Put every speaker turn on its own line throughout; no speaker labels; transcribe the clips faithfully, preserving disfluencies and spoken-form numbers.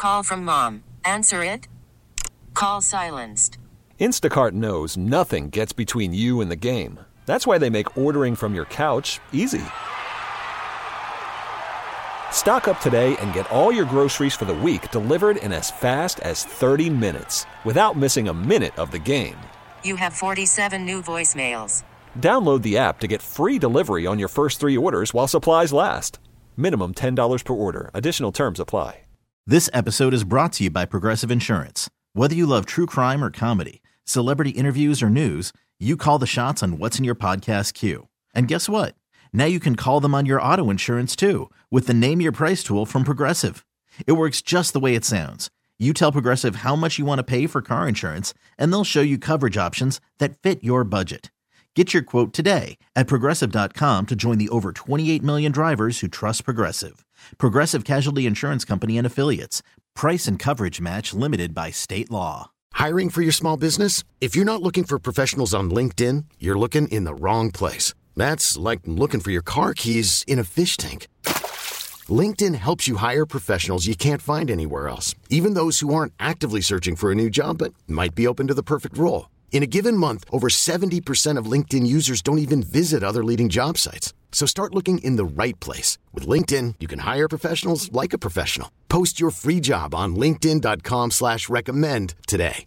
Call from mom. Answer it. Call silenced.
Instacart knows nothing gets between you and the game. That's why they make ordering from your couch easy. Stock up today and get all your groceries for the week delivered in as fast as thirty minutes without missing a minute of the game.
You have forty-seven new voicemails.
Download the app to get free delivery on your first three orders while supplies last. Minimum ten dollars per order. Additional terms apply.
This episode is brought to you by Progressive Insurance. Whether you love true crime or comedy, celebrity interviews or news, you call the shots on what's in your podcast queue. And guess what? Now you can call them on your auto insurance too with the Name Your Price tool from Progressive. It works just the way it sounds. You tell Progressive how much you want to pay for car insurance, and they'll show you coverage options that fit your budget. Get your quote today at Progressive dot com to join the over twenty-eight million drivers who trust Progressive. Progressive Casualty Insurance Company and Affiliates. Price and coverage match limited by state law.
Hiring for your small business? If you're not looking for professionals on LinkedIn, you're looking in the wrong place. That's like looking for your car keys in a fish tank. LinkedIn helps you hire professionals you can't find anywhere else, even those who aren't actively searching for a new job but might be open to the perfect role. In a given month, over seventy percent of LinkedIn users don't even visit other leading job sites. So start looking in the right place. With LinkedIn, you can hire professionals like a professional. Post your free job on linkedin dot com slash recommend today.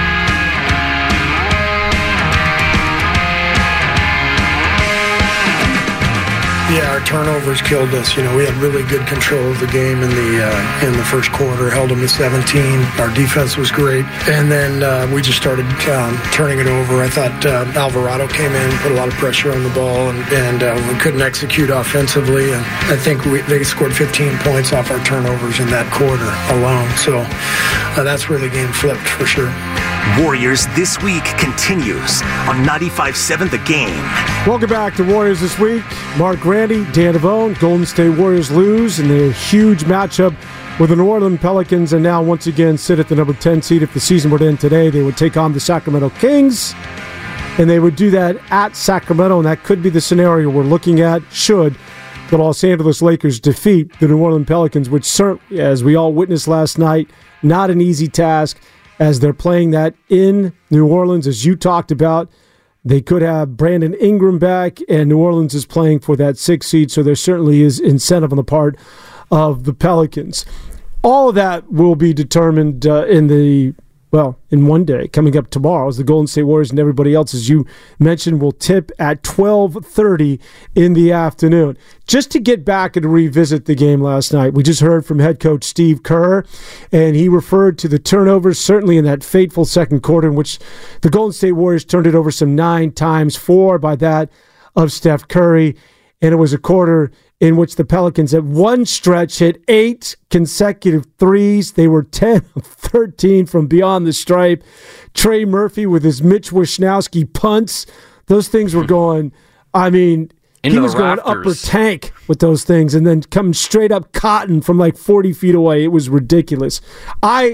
Yeah, our turnovers killed us. You know, we had really good control of the game in the uh, in the first quarter, held them to seventeen. Our defense was great. And then uh, we just started um, turning it over. I thought uh, Alvarado came in, put a lot of pressure on the ball, and, and uh, we couldn't execute offensively. And I think we, they scored fifteen points off our turnovers in that quarter alone. So uh, that's where the game flipped for sure.
Warriors This Week continues on ninety-five seven The Game.
Welcome back to Warriors This Week. Mark Grandy, Dan Devone. Golden State Warriors lose in their huge matchup with the New Orleans Pelicans, and now once again sit at the number ten seed. If the season were to end today, they would take on the Sacramento Kings, and they would do that at Sacramento, and that could be the scenario we're looking at should the Los Angeles Lakers defeat the New Orleans Pelicans, which certainly, as we all witnessed last night, not an easy task. As they're playing that in New Orleans, as you talked about, they could have Brandon Ingram back, and New Orleans is playing for that sixth seed, so there certainly is incentive on the part of the Pelicans. All of that will be determined uh, in the, well, in one day, coming up tomorrow, as the Golden State Warriors and everybody else, as you mentioned, will tip at twelve thirty in the afternoon. Just to get back and revisit the game last night, we just heard from head coach Steve Kerr, and he referred to the turnovers, certainly in that fateful second quarter in which the Golden State Warriors turned it over some nine times, four by that of Steph Curry, and it was a quarter in which the Pelicans at one stretch hit eight consecutive threes. They were ten of thirteen from beyond the stripe. Trey Murphy with his Mitch Wisnowski punts. Those things were going, I mean,
Into
he was going upper tank with those things, and then coming straight up cotton from like forty feet away. It was ridiculous. I,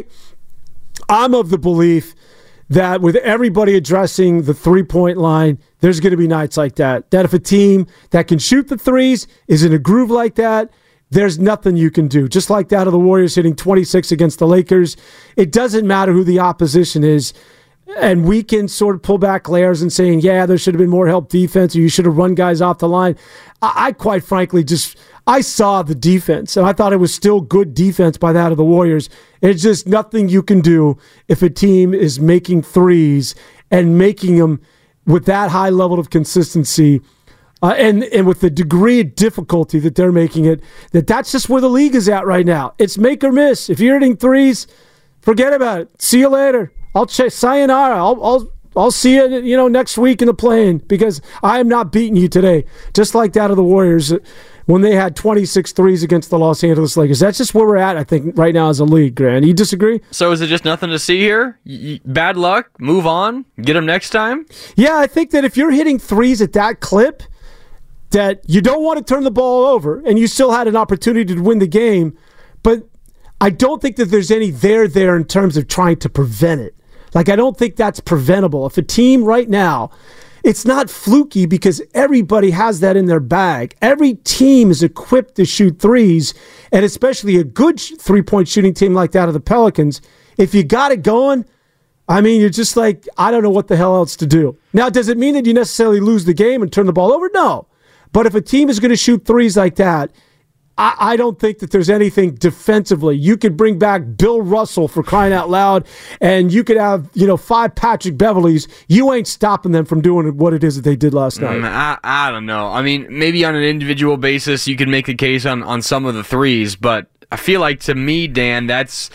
I'm of the belief that with everybody addressing the three-point line, there's going to be nights like that. That if a team that can shoot the threes is in a groove like that, there's nothing you can do. Just like that of the Warriors hitting twenty-six against the Lakers. It doesn't matter who the opposition is. And we can sort of pull back layers and saying, yeah, there should have been more help defense, or you should have run guys off the line. I, I quite frankly just, I saw the defense, and I thought it was still good defense by that of the Warriors. It's just nothing you can do if a team is making threes and making them with that high level of consistency uh, and, and with the degree of difficulty that they're making it, that that's just where the league is at right now. It's make or miss. If you're hitting threes, forget about it. See you later. I'll check. Sayonara. I'll, I'll, I'll see you, you know, next week in the play-in, because I am not beating you today. Just like that of the Warriors when they had twenty-six threes against the Los Angeles Lakers. That's just where we're at, I think, right now as a league, Grant. You disagree?
So is it just nothing to see here? Y- bad luck? Move on? Get them next time?
Yeah, I think that if you're hitting threes at that clip, that you don't want to turn the ball over, and you still had an opportunity to win the game, but I don't think that there's any there there in terms of trying to prevent it. Like, I don't think that's preventable. If a team right now it's not fluky because everybody has that in their bag. Every team is equipped to shoot threes, and especially a good three-point shooting team like that of the Pelicans. If you got it going, I mean, you're just like, I don't know what the hell else to do. Now, does it mean that you necessarily lose the game and turn the ball over? No. But if a team is going to shoot threes like that, I, I don't think that there's anything defensively. You could bring back Bill Russell for crying out loud, and you could have, you know, five Patrick Beverleys. You ain't stopping them from doing what it is that they did last night.
Mm, I, I don't know. I mean, maybe on an individual basis, you could make the case on, on some of the threes, but I feel like, to me, Dan, that's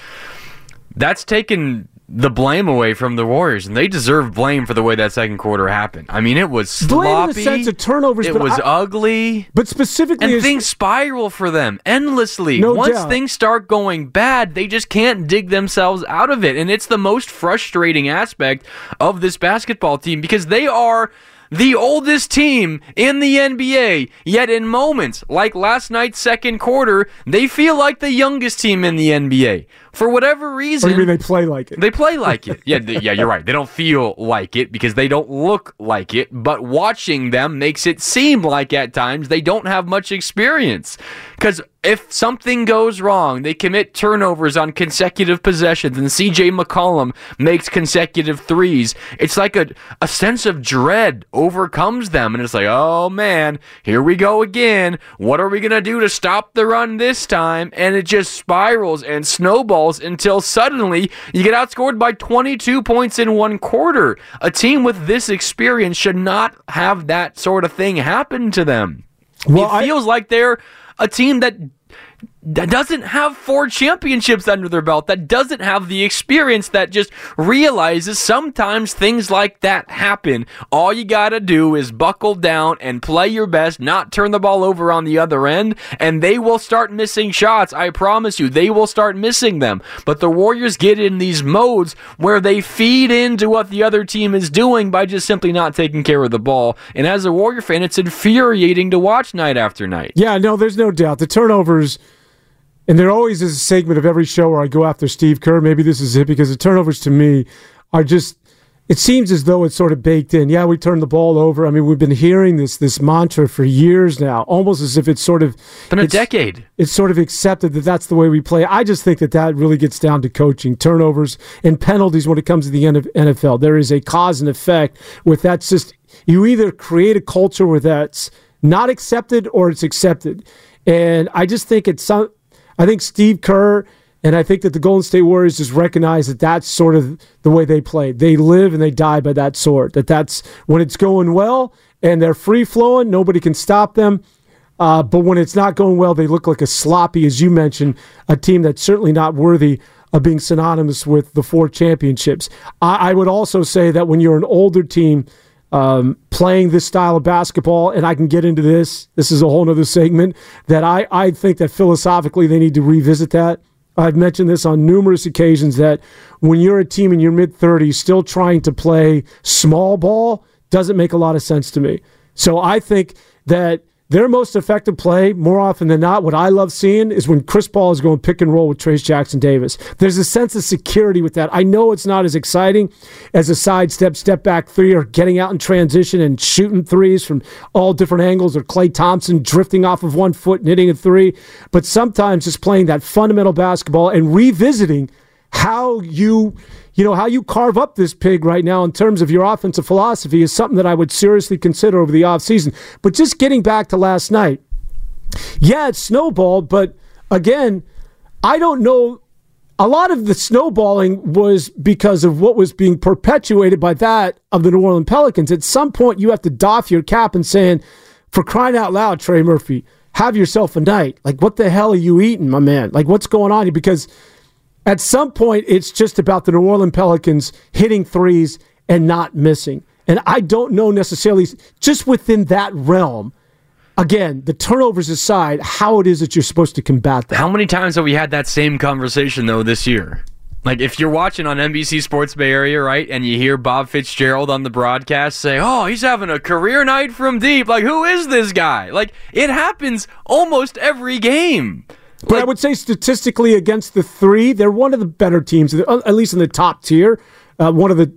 that's taken the blame away from the Warriors, and they deserve blame for the way that second quarter happened. I mean, it was sloppy.
Blame in the sense of turnovers.
It
but
was
I,
ugly.
But specifically...
And
as,
things spiral for them endlessly.
No
Once
doubt.
things start going bad, they just can't dig themselves out of it. And it's the most frustrating aspect of this basketball team because they are the oldest team in the N B A, yet in moments like last night's second quarter, they feel like the youngest team in the N B A. For whatever reason...
Or you mean they play like it?
They play like it. Yeah, they, yeah, you're right. They don't feel like it because they don't look like it, but watching them makes it seem like at times they don't have much experience. Because if something goes wrong, they commit turnovers on consecutive possessions, and C J McCollum makes consecutive threes. It's like a, a sense of dread overcomes them, and it's like, oh man, here we go again. What are we going to do to stop the run this time? And it just spirals and snowballs until suddenly you get outscored by twenty-two points in one quarter. A team with this experience should not have that sort of thing happen to them.
Well,
it feels
I,
like they're a team that that doesn't have four championships under their belt, that doesn't have the experience, that just realizes sometimes things like that happen. All you gotta do is buckle down and play your best, not turn the ball over on the other end, and they will start missing shots. I promise you, they will start missing them. But the Warriors get in these modes where they feed into what the other team is doing by just simply not taking care of the ball. And as a Warrior fan, it's infuriating to watch night after night.
Yeah, no, there's no doubt. The turnovers... And there always is a segment of every show where I go after Steve Kerr. Maybe this is it because the turnovers to me are just, it seems as though it's sort of baked in. Yeah, we turn the ball over. I mean, we've been hearing this this mantra for years now, almost as if it's sort of...
Been a
it's,
decade.
It's sort of accepted that that's the way we play. I just think that that really gets down to coaching, turnovers, and penalties when it comes to the N F L. There is a cause and effect with that. Just, you either create a culture where that's not accepted or it's accepted. And I just think it's some... I think Steve Kerr and I think that the Golden State Warriors just recognize that that's sort of the way they play. They live and they die by that sword. That that's when it's going well and they're free-flowing, nobody can stop them. Uh, but when it's not going well, they look like a sloppy, as you mentioned, a team that's certainly not worthy of being synonymous with the four championships. I, I would also say that when you're an older team Um, playing this style of basketball, and I can get into this, this is a whole other segment, that I, I think that philosophically they need to revisit that. I've mentioned this on numerous occasions that when you're a team in your mid-thirties still trying to play small ball doesn't make a lot of sense to me. So I think that their most effective play, more often than not, what I love seeing is when Chris Paul is going pick and roll with Trayce Jackson-Davis. There's a sense of security with that. I know it's not as exciting as a sidestep, step-back three, or getting out in transition and shooting threes from all different angles, or Klay Thompson drifting off of one foot and hitting a three. But sometimes just playing that fundamental basketball and revisiting how you, you know, how you carve up this pig right now in terms of your offensive philosophy is something that I would seriously consider over the offseason. But just getting back to last night, yeah, it snowballed, but again, I don't know. A lot of the snowballing was because of what was being perpetuated by that of the New Orleans Pelicans. At some point, you have to doff your cap and saying, for crying out loud, Trey Murphy, have yourself a night. Like, what the hell are you eating, my man? Like, what's going on here? Because at some point, it's just about the New Orleans Pelicans hitting threes and not missing. And I don't know necessarily, just within that realm, again, the turnovers aside, how it is that you're supposed to combat that.
How many times have we had that same conversation, though, this year? Like, if you're watching on N B C Sports Bay Area, right, and you hear Bob Fitzgerald on the broadcast say, oh, he's having a career night from deep. Like, who is this guy? Like, it happens almost every game.
But like, I would say statistically against the three, they're one of the better teams, at least in the top tier. Uh, one of the,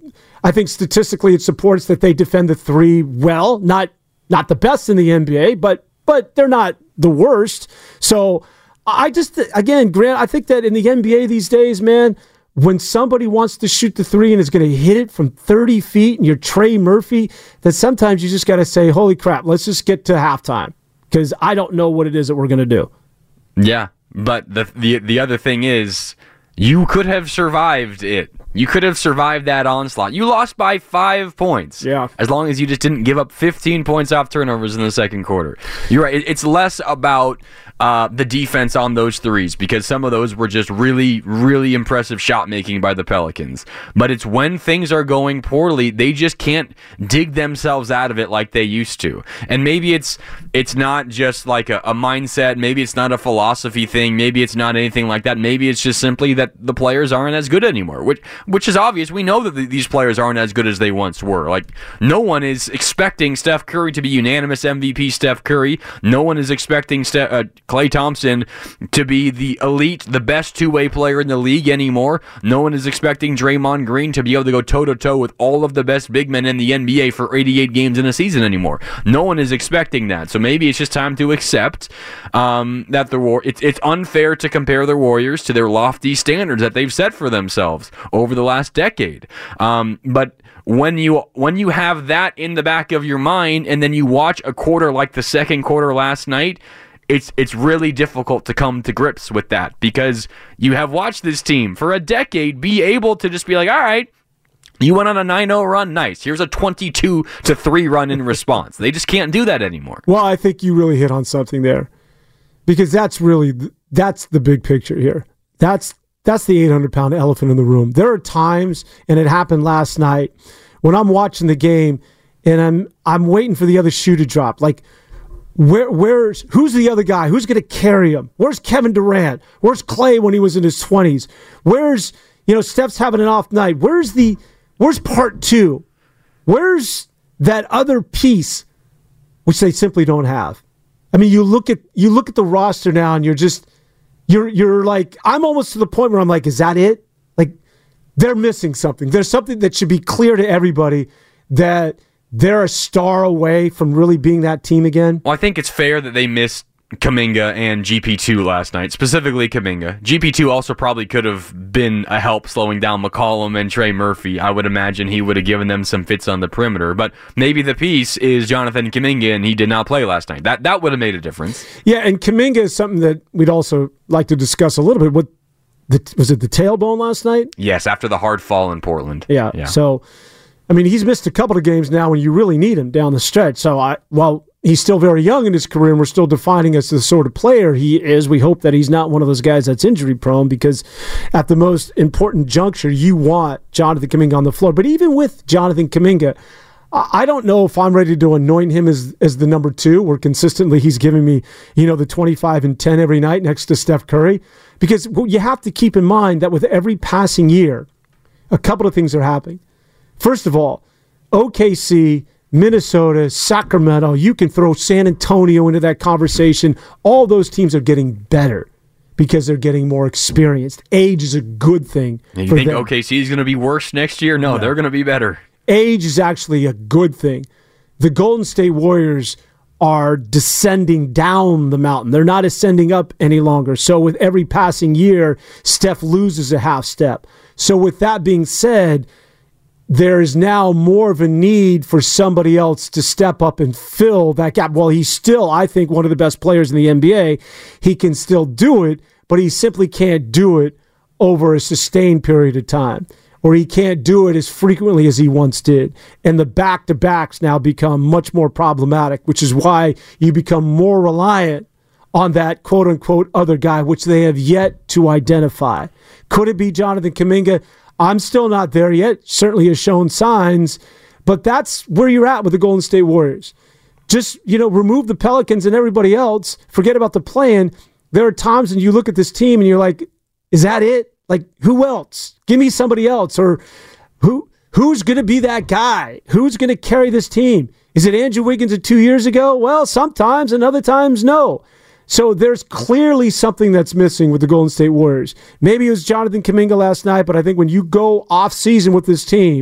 I think statistically it supports that they defend the three well. Not not the best in the N B A, but but they're not the worst. So I just, again, Grant, I think that in the N B A these days, man, when somebody wants to shoot the three and is going to hit it from thirty feet and you're Trey Murphy, that sometimes you just got to say, holy crap, let's just get to halftime because I don't know what it is that we're going to do.
Yeah, but the, the the other thing is you could have survived it. You could have survived that onslaught. You lost by five points.
Yeah.
As long as you just didn't give up fifteen points off turnovers in the second quarter. You're right. It's less about uh, the defense on those threes because some of those were just really, really impressive shot making by the Pelicans. But it's when things are going poorly, they just can't dig themselves out of it like they used to. And maybe it's it's not just like a, a mindset. Maybe it's not a philosophy thing. Maybe it's not anything like that. Maybe it's just simply that the players aren't as good anymore, which which is obvious. We know that the, these players aren't as good as they once were. Like, no one is expecting Steph Curry to be unanimous M V P Steph Curry. No one is expecting Ste- uh, Klay Thompson to be the elite, the best two-way player in the league anymore. No one is expecting Draymond Green to be able to go toe-to-toe with all of the best big men in the N B A for eighty-eight games in a season anymore. No one is expecting that. So maybe it's just time to accept um, that the war. It's, it's unfair to compare the Warriors to their lofty standards that they've set for themselves over the last decade. Um, but when you when you have that in the back of your mind and then you watch a quarter like the second quarter last night, it's it's really difficult to come to grips with that because you have watched this team for a decade be able to just be like, all right, you went on a nine oh run, nice. Here's a twenty-two to three run in response. They just can't do that anymore.
Well, I think you really hit on something there because that's really, that's the big picture here. That's That's the eight hundred pound elephant in the room. There are times, and it happened last night, when I'm watching the game and I'm I'm waiting for the other shoe to drop. Like, where where's who's the other guy? Who's going to carry him? Where's Kevin Durant? Where's Klay when he was in his twenties? Where's, you know, Steph's having an off night? Where's the where's part two? Where's that other piece, which they simply don't have? I mean, you look at you look at the roster now, and you're just. You're you're like, I'm almost to the point where I'm like, is that it? Like, they're missing something. There's something that should be clear to everybody that they're a star away from really being that team again.
Well, I think it's fair that they missed Kuminga and G P two last night, specifically Kuminga. G P two also probably could have been a help slowing down McCollum and Trey Murphy. I would imagine he would have given them some fits on the perimeter, but maybe the piece is Jonathan Kuminga, and he did not play last night. That that would have made a difference.
Yeah, and Kuminga is something that we'd also like to discuss a little bit. What the, was it the tailbone last night?
Yes, after the hard fall in Portland.
Yeah, yeah. So, I mean, he's missed a couple of games now when you really need him down the stretch. So, I while he's still very young in his career, and we're still defining as the sort of player he is, we hope that he's not one of those guys that's injury-prone, because at the most important juncture, you want Jonathan Kuminga on the floor. But even with Jonathan Kuminga, I don't know if I'm ready to anoint him as as the number two, where consistently he's giving me, you know, the twenty-five and ten every night next to Steph Curry. Because you have to keep in mind that with every passing year, a couple of things are happening. First of all, O K C, Minnesota, Sacramento, you can throw San Antonio into that conversation. All those teams are getting better because they're getting more experienced. Age is a good thing.
And you
for
think
them.
O K C is going to be worse next year? No, no. They're going to be better.
Age is actually a good thing. The Golden State Warriors are descending down the mountain. They're not ascending up any longer. So with every passing year, Steph loses a half step. So with that being said, there is now more of a need for somebody else to step up and fill that gap. While he's still, I think, one of the best players in the N B A, he can still do it, but he simply can't do it over a sustained period of time, or he can't do it as frequently as he once did. And the back-to-backs now become much more problematic, which is why you become more reliant on that quote-unquote other guy, which they have yet to identify. Could it be Jonathan Kuminga? I'm still not there yet. Certainly has shown signs, but that's where you're at with the Golden State Warriors. Just, you know, remove the Pelicans and everybody else. Forget about the plan. There are times when you look at this team and you're like, is that it? Like, who else? Give me somebody else. Or who who's going to be that guy? Who's going to carry this team? Is it Andrew Wiggins of two years ago? Well, sometimes, and other times, no. So there's clearly something that's missing with the Golden State Warriors. Maybe it was Jonathan Kuminga last night, but I think when you go off season with this team,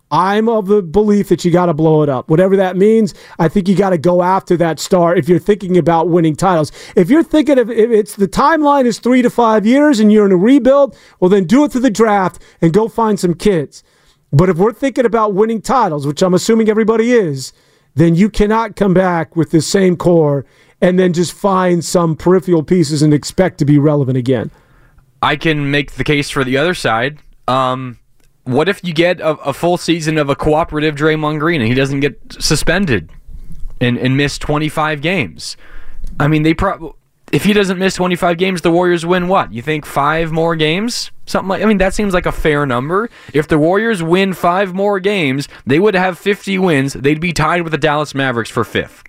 I'm of the belief that you got to blow it up. Whatever that means, I think you got to go after that star if you're thinking about winning titles. If you're thinking of if it's the timeline is three to five years and you're in a rebuild, well, then do it through the draft and go find some kids. But if we're thinking about winning titles, which I'm assuming everybody is, then you cannot come back with the same core and then just find some peripheral pieces and expect to be relevant again.
I can make the case for the other side. Um, what if you get a, a full season of a cooperative Draymond Green and he doesn't get suspended and, and miss twenty-five games? I mean, they probably if he doesn't miss twenty-five games, the Warriors win what? You think five more games? Something like I mean, that seems like a fair number. If the Warriors win five more games, they would have fifty wins. They'd be tied with the Dallas Mavericks for fifth.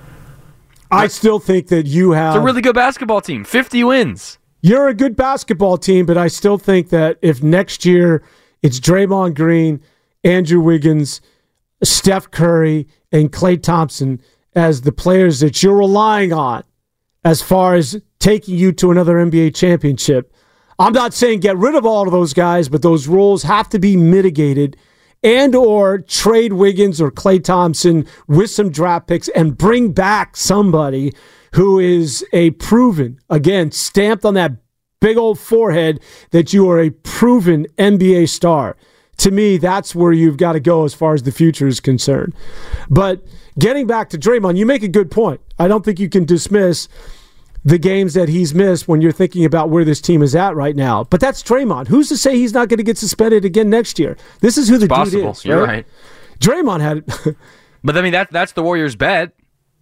I still think that you have...
It's a really good basketball team. fifty wins.
You're a good basketball team, but I still think that if next year it's Draymond Green, Andrew Wiggins, Steph Curry, and Klay Thompson as the players that you're relying on as far as taking you to another N B A championship, I'm not saying get rid of all of those guys, but those roles have to be mitigated and or trade Wiggins or Klay Thompson with some draft picks and bring back somebody who is a proven, again, stamped on that big old forehead that you are a proven N B A star. To me, that's where you've got to go as far as the future is concerned. But getting back to Draymond, you make a good point. I don't think you can dismiss the games that he's missed when you're thinking about where this team is at right now. But that's Draymond. Who's to say he's not going to get suspended again next year? This is who the
it's
dude
possible.
is. Right?
You're right.
Draymond had...
But, I mean, that that's the Warriors' bet.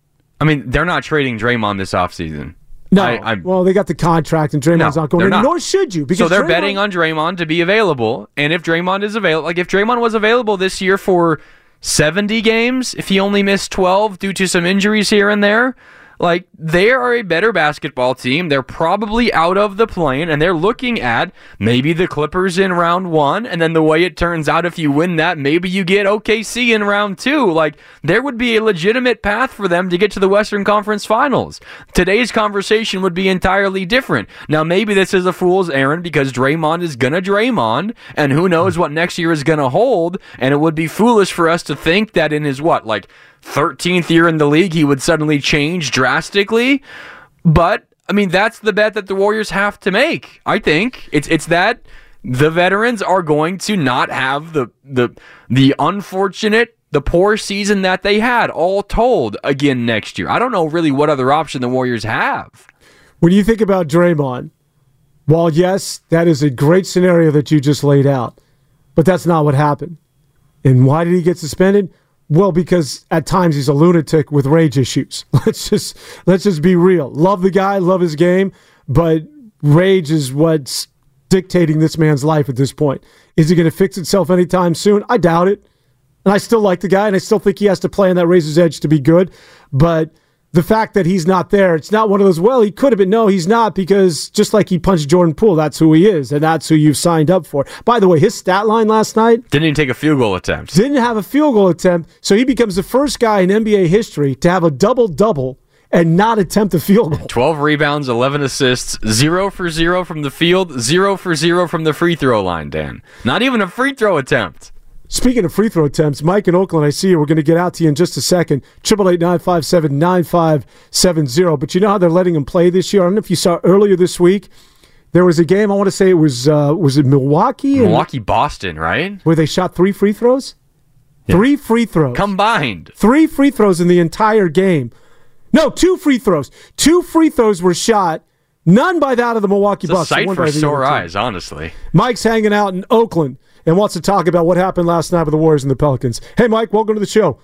I mean, they're not trading Draymond this offseason.
No.
I,
well, they got the contract, and Draymond's
no,
not going in,
not.
nor should you. Because
so they're
Draymond,
betting on Draymond to be available. And if Draymond is available, like if Draymond was available this year for seventy games, if he only missed twelve due to some injuries here and there, like, they are a better basketball team. They're probably out of the plane, and they're looking at maybe the Clippers in round one, and then the way it turns out, if you win that, maybe you get O K C in round two. Like, there would be a legitimate path for them to get to the Western Conference Finals. Today's conversation would be entirely different. Now, maybe this is a fool's errand because Draymond is going to Draymond, and who knows what next year is going to hold, and it would be foolish for us to think that in his, what, like, thirteenth year in the league, he would suddenly change drastically. But, I mean, that's the bet that the Warriors have to make, I think. It's it's that the veterans are going to not have the the the unfortunate, the poor season that they had, all told, again next year. I don't know really what other option the Warriors have.
When you think about Draymond, while yes, that is a great scenario that you just laid out, but that's not what happened. And why did he get suspended? Well, because at times he's a lunatic with rage issues. Let's just let's just be real. Love the guy, love his game, but rage is what's dictating this man's life at this point. Is he going to fix itself anytime soon? I doubt it. And I still like the guy, and I still think he has to play on that razor's edge to be good. But the fact that he's not there, it's not one of those, well, he could have been. No, he's not, because just like he punched Jordan Poole, that's who he is, and that's who you've signed up for. By the way, his stat line last night...
Didn't even take a field goal attempt.
Didn't have a field goal attempt, so he becomes the first guy in N B A history to have a double-double and not attempt a field goal.
twelve rebounds, eleven assists, zero for zero from the field, zero for zero from the free throw line, Dan. Not even a free throw attempt.
Speaking of free throw attempts, Mike in Oakland, I see you. We're going to get out to you in just a second. eight eight eight, nine five seven, nine five seven zero. But you know how they're letting him play this year? I don't know if you saw earlier this week, there was a game, I want to say it was, uh, was it Milwaukee?
Milwaukee, Boston, right?
Where they shot three free throws? Yeah. Three free throws.
Combined.
Three free throws in the entire game. No, two free throws. Two free throws were shot. None by that of the Milwaukee
Bucks.
Bucks.
It's a sight for sore eyes, honestly.
Mike's hanging out in Oakland and wants to talk about what happened last night with the Warriors and the Pelicans. Hey, Mike, welcome to the show.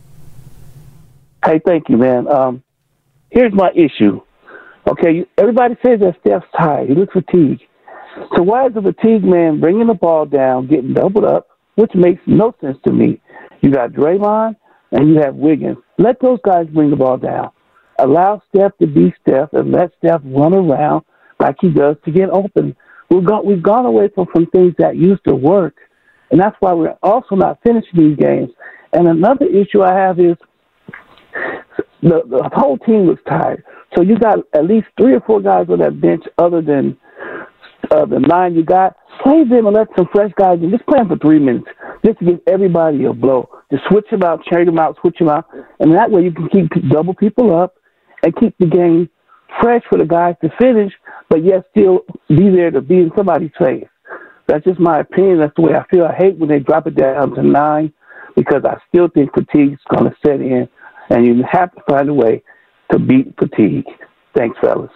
Hey, thank you, man. Um, here's my issue. Okay, everybody says that Steph's tired. He looks fatigued. So why is the fatigued man bringing the ball down, getting doubled up, which makes no sense to me? You got Draymond and you have Wiggins. Let those guys bring the ball down. Allow Steph to be Steph and let Steph run around like he does to get open. We've gone, we've gone away from, from things that used to work, and that's why we're also not finishing these games. And another issue I have is the, the whole team looks tired. So you got at least three or four guys on that bench other than uh, the nine you got. Play them and let some fresh guys in. Just play them for three minutes. just to give everybody a blow. Just switch them out, trade them out, switch them out, and that way you can keep double people up and keep the game fresh for the guys to finish, but yet still be there to be in somebody's face. That's just my opinion. That's the way I feel. I hate when they drop it down to nine because I still think fatigue's going to set in, and you have to find a way to beat fatigue. Thanks, fellas.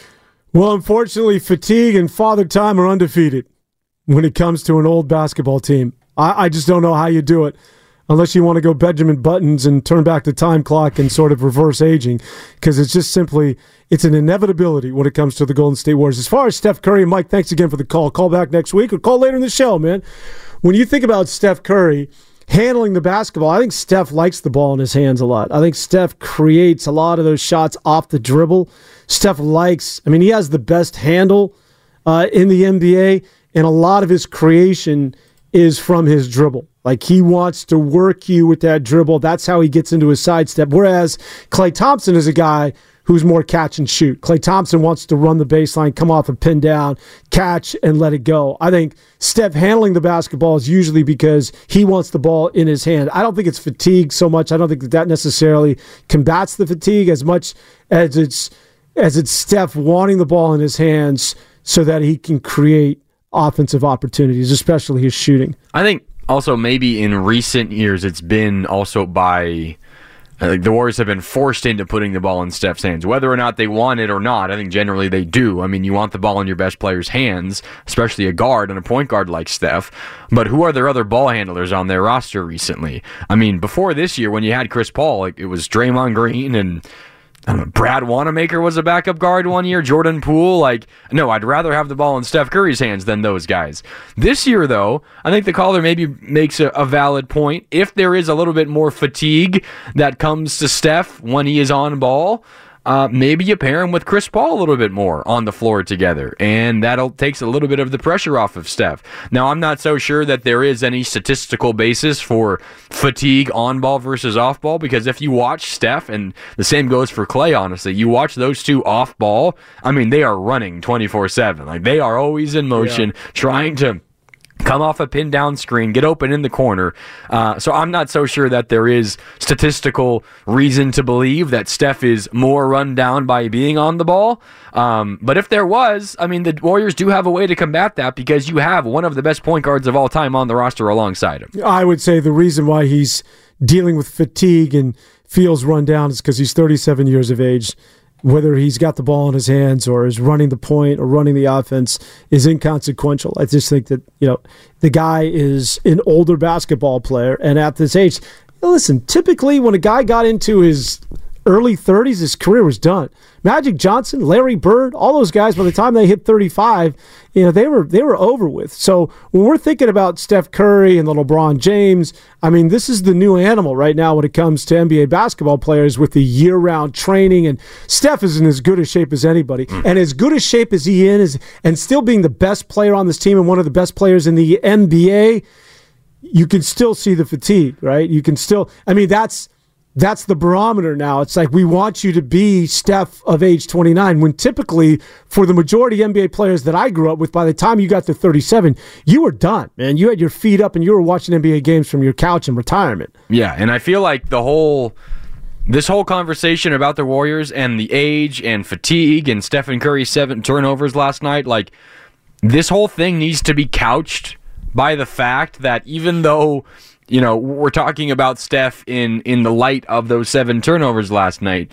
Well, unfortunately, fatigue and Father Time are undefeated when it comes to an old basketball team. I, I just don't know how you do it unless you want to go Benjamin Buttons and turn back the time clock and sort of reverse aging, because it's just simply, it's an inevitability when it comes to the Golden State Warriors. As far as Steph Curry, Mike, thanks again for the call. Call back next week or call later in the show, man. When you think about Steph Curry handling the basketball, I think Steph likes the ball in his hands a lot. I think Steph creates a lot of those shots off the dribble. Steph likes, I mean, he has the best handle uh, in the N B A, and a lot of his creation is from his dribble. Like, he wants to work you with that dribble. That's how he gets into his sidestep. Whereas Klay Thompson is a guy who's more catch and shoot. Klay Thompson wants to run the baseline, come off a pin down, catch, and let it go. I think Steph handling the basketball is usually because he wants the ball in his hand. I don't think it's fatigue so much. I don't think that, that necessarily combats the fatigue as much as it's as it's Steph wanting the ball in his hands so that he can create offensive opportunities, especially his shooting.
I think also maybe in recent years it's been also by uh, the Warriors have been forced into putting the ball in Steph's hands, whether or not they want it or not. I think generally they do. I mean, you want the ball in your best player's hands, especially a guard and a point guard like Steph. But who are their other ball handlers on their roster recently? I mean, before this year when you had Chris Paul, like, it was Draymond Green and I don't know, Brad Wanamaker was a backup guard one year, Jordan Poole. Like, no, I'd rather have the ball in Steph Curry's hands than those guys. This year, though, I think the caller maybe makes a, a valid point. If there is a little bit more fatigue that comes to Steph when he is on ball, Uh, maybe you pair him with Chris Paul a little bit more on the floor together, and that takes a little bit of the pressure off of Steph. Now, I'm not so sure that there is any statistical basis for fatigue on ball versus off ball, because if you watch Steph, and the same goes for Klay, honestly, you watch those two off ball, I mean, they are running twenty-four seven. Like, they are always in motion, yeah, trying to come off a pin down screen, get open in the corner. Uh, so I'm not so sure that there is statistical reason to believe that Steph is more run down by being on the ball. Um, but if there was, I mean, the Warriors do have a way to combat that, because you have one of the best point guards of all time on the roster alongside him.
I would say the reason why he's dealing with fatigue and feels run down is because he's thirty-seven years of age. Whether he's got the ball in his hands or is running the point or running the offense is inconsequential. I just think that, you know, the guy is an older basketball player, and at this age, listen, typically when a guy got into his early thirties, his career was done. Magic Johnson, Larry Bird, all those guys, by the time they hit thirty-five, you know, they were they were over with. So when we're thinking about Steph Curry and the LeBron James, I mean, this is the new animal right now when it comes to N B A basketball players with the year-round training, and Steph is in as good a shape as anybody. Mm. And as good a shape as he is, and still being the best player on this team and one of the best players in the N B A, you can still see the fatigue, right? You can still, I mean, that's That's the barometer now. It's like, we want you to be Steph of age twenty-nine, when typically for the majority of N B A players that I grew up with, by the time you got to thirty-seven, you were done, man. You had your feet up and you were watching N B A games from your couch in retirement.
Yeah, and I feel like the whole this whole conversation about the Warriors and the age and fatigue and Stephen Curry's seven turnovers last night, like, this whole thing needs to be couched by the fact that even though, you know, we're talking about Steph in, in the light of those seven turnovers last night,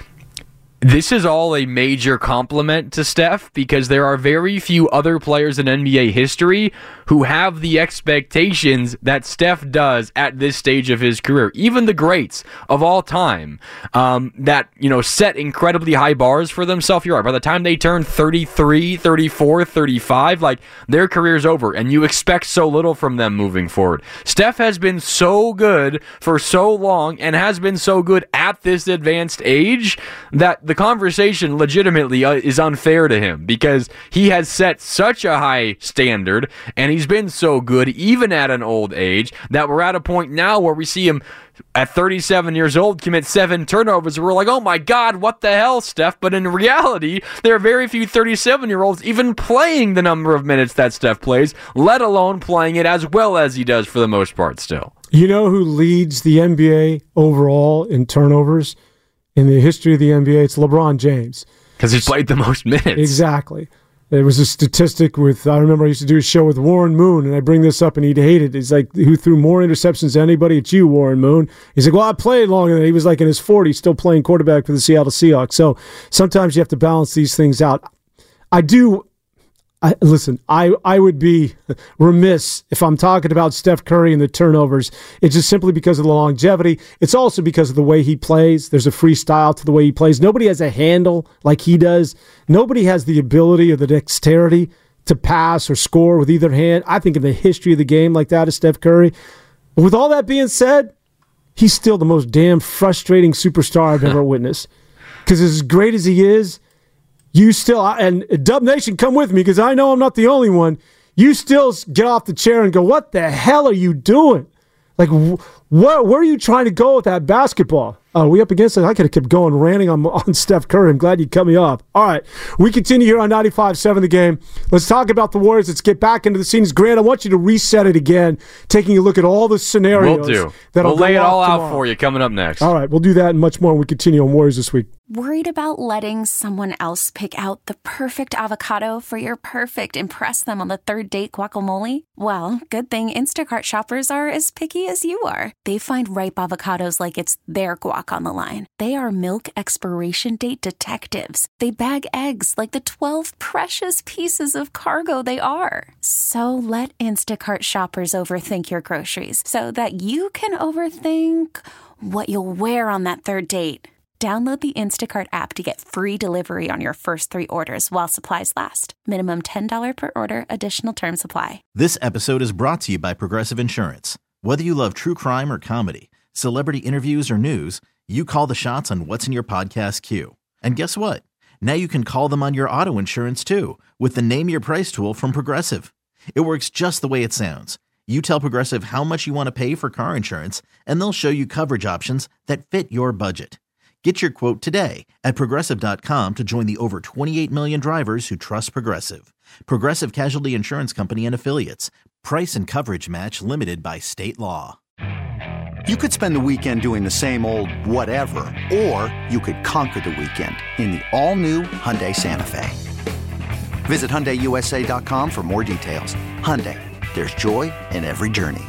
this is all a major compliment to Steph, because there are very few other players in N B A history who have the expectations that Steph does at this stage of his career. Even the greats of all time um, that, you know, set incredibly high bars for themselves. You're right. By the time they turn thirty-three, thirty-four, thirty-five, like, their career's over, and you expect so little from them moving forward. Steph has been so good for so long and has been so good at this advanced age that the conversation legitimately uh, is unfair to him because he has set such a high standard and he's been so good even at an old age that we're at a point now where we see him at thirty-seven years old commit seven turnovers. We're like, oh my God, what the hell, Steph? But in reality, there are very few thirty-seven-year-olds even playing the number of minutes that Steph plays, let alone playing it as well as he does for the most part still.
You know who leads the N B A overall in turnovers in the history of the N B A? It's LeBron James.
Because he's played the most minutes.
Exactly. There was a statistic with, I remember I used to do a show with Warren Moon, and I bring this up, and he'd hate it. He's like, who threw more interceptions than anybody? It's you, Warren Moon. He's like, well, I played longer than he was like in his forties, still playing quarterback for the Seattle Seahawks. So sometimes you have to balance these things out. I do, I, listen, I, I would be remiss if I'm talking about Steph Curry and the turnovers. It's just simply because of the longevity. It's also because of the way he plays. There's a freestyle to the way he plays. Nobody has a handle like he does. Nobody has the ability or the dexterity to pass or score with either hand. I think in the history of the game like that is Steph Curry. But with all that being said, he's still the most damn frustrating superstar I've ever witnessed. Because as great as he is, you still, and Dub Nation, come with me because I know I'm not the only one. You still get off the chair and go, what the hell are you doing? Like, wh- where, where are you trying to go with that basketball? Are we up against it? I could have kept going, ranting on, on Steph Curry. I'm glad you cut me off. All right, we continue here on ninety-five seven The Game. Let's talk about the Warriors. Let's get back into the scenes. Grant, I want you to reset it again, taking a look at all the scenarios.
We'll do.
That'll
we'll lay it all
tomorrow.
out for you coming up next.
All right, we'll do that and much more when we continue on Warriors This Week.
Worried about letting someone else pick out the perfect avocado for your perfect impress them on the third date guacamole? Well, good thing Instacart shoppers are as picky as you are. They find ripe avocados like it's their guac on the line. They are milk expiration date detectives. They bag eggs like the twelve precious pieces of cargo they are. So let Instacart shoppers overthink your groceries so that you can overthink what you'll wear on that third date. Download the Instacart app to get free delivery on your first three orders while supplies last. Minimum ten dollars per order. Additional terms apply.
This episode is brought to you by Progressive Insurance. Whether you love true crime or comedy, celebrity interviews or news, you call the shots on what's in your podcast queue. And guess what? Now you can call them on your auto insurance too with the Name Your Price tool from Progressive. It works just the way it sounds. You tell Progressive how much you want to pay for car insurance, and they'll show you coverage options that fit your budget. Get your quote today at Progressive dot com to join the over twenty-eight million drivers who trust Progressive. Progressive Casualty Insurance Company and Affiliates. Price and coverage match limited by state law.
You could spend the weekend doing the same old whatever, or you could conquer the weekend in the all-new Hyundai Santa Fe. Visit Hyundai U S A dot com for more details. Hyundai, there's joy in every journey.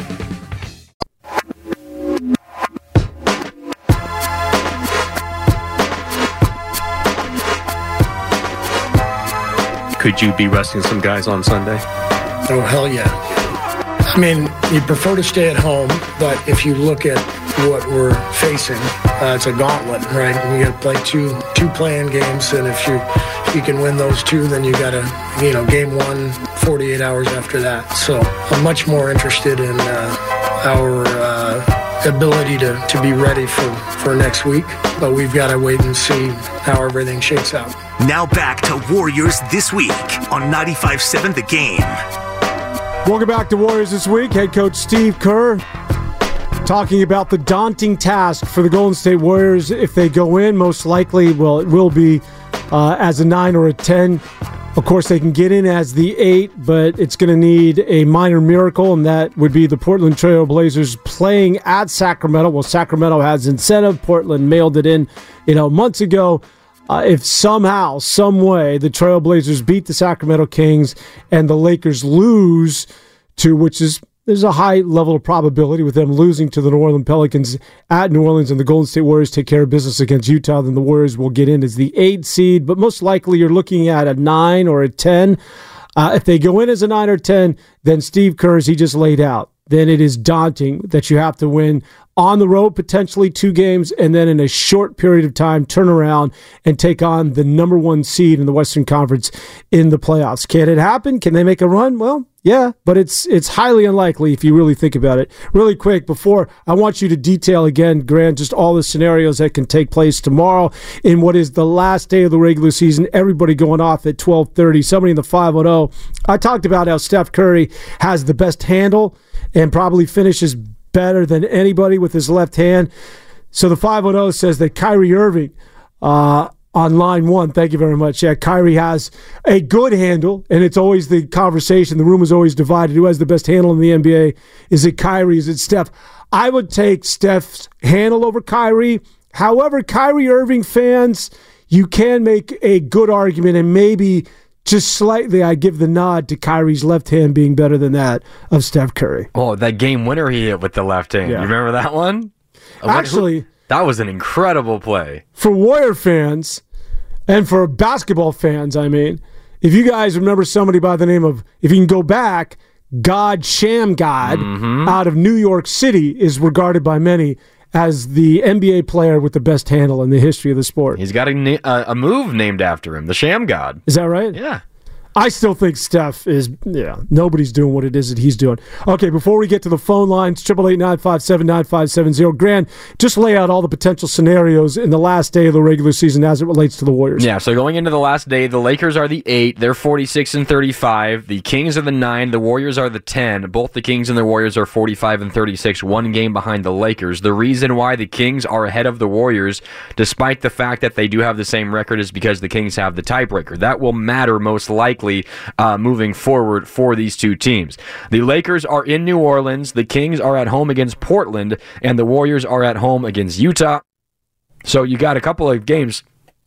Could you be resting some guys on Sunday?
Oh, hell yeah. I mean, you prefer to stay at home, but if you look at what we're facing, uh, it's a gauntlet, right? You got to play two two playing games, and if you if you can win those two, then you got to, you know, game one, forty-eight hours after that. So I'm much more interested in uh, our uh, ability to, to be ready for, for next week, but we've got to wait and see how everything shakes out.
Now back to Warriors This Week on ninety-five seven The Game.
Welcome back to Warriors This Week. Head coach Steve Kerr talking about the daunting task for the Golden State Warriors if they go in. Most likely, well, it will be uh, as a nine or a ten. Of course, they can get in as the eight, but it's going to need a minor miracle, and that would be the Portland Trail Blazers playing at Sacramento. Well, Sacramento has incentive. Portland mailed it in, you know, months ago. Uh, if somehow, some way, the Trailblazers beat the Sacramento Kings and the Lakers lose to, which is, there's a high level of probability with them losing to the New Orleans Pelicans at New Orleans, and the Golden State Warriors take care of business against Utah, then the Warriors will get in as the eight seed, but most likely you're looking at a nine or a ten. Uh, if they go in as a nine or ten, then Steve Kerr, as he just laid out, then it is daunting that you have to win on the road, potentially two games, and then in a short period of time, turn around and take on the number one seed in the Western Conference in the playoffs. Can it happen? Can they make a run? Well, Yeah, but it's it's highly unlikely if you really think about it. Really quick, before I want you to detail again, Grant, just all the scenarios that can take place tomorrow in what is the last day of the regular season. Everybody going off at twelve thirty. Somebody in the five and oh. I talked about how Steph Curry has the best handle and probably finishes better than anybody with his left hand. So the five and oh says that Kyrie Irving, uh, on line one, thank you very much. Yeah, Kyrie has a good handle, and it's always the conversation. The room is always divided. Who has the best handle in the N B A? Is it Kyrie? Is it Steph? I would take Steph's handle over Kyrie. However, Kyrie Irving fans, you can make a good argument, and maybe just slightly I give the nod to Kyrie's left hand being better than that of Steph Curry.
Oh, that game winner he hit with the left hand.
Yeah.
You remember that one?
Actually,
that was an incredible play.
For Warrior fans and for basketball fans, I mean, if you guys remember somebody by the name of, if you can go back, God Sham God
mm-hmm.
out of New York City is regarded by many as the N B A player with the best handle in the history of the sport.
He's got a, na- a move named after him, the Sham God.
Is that right?
Yeah.
I still think Steph is, yeah, nobody's doing what it is that he's doing. Okay, before we get to the phone lines, eight eight eight, nine five seven, nine five seven zero. Grant, just lay out all the potential scenarios in the last day of the regular season as it relates to the Warriors.
Yeah, so going into the last day, the Lakers are the eight. They're forty-six and thirty-five. The Kings are the nine. The Warriors are the ten. Both the Kings and the Warriors are forty-five and thirty-six, one game behind the Lakers. The reason why the Kings are ahead of the Warriors, despite the fact that they do have the same record, is because the Kings have the tiebreaker. That will matter most likely uh, moving forward for these two teams. The Lakers are in New Orleans. The Kings are at home against Portland, and the Warriors are at home against Utah. So you got a couple of games.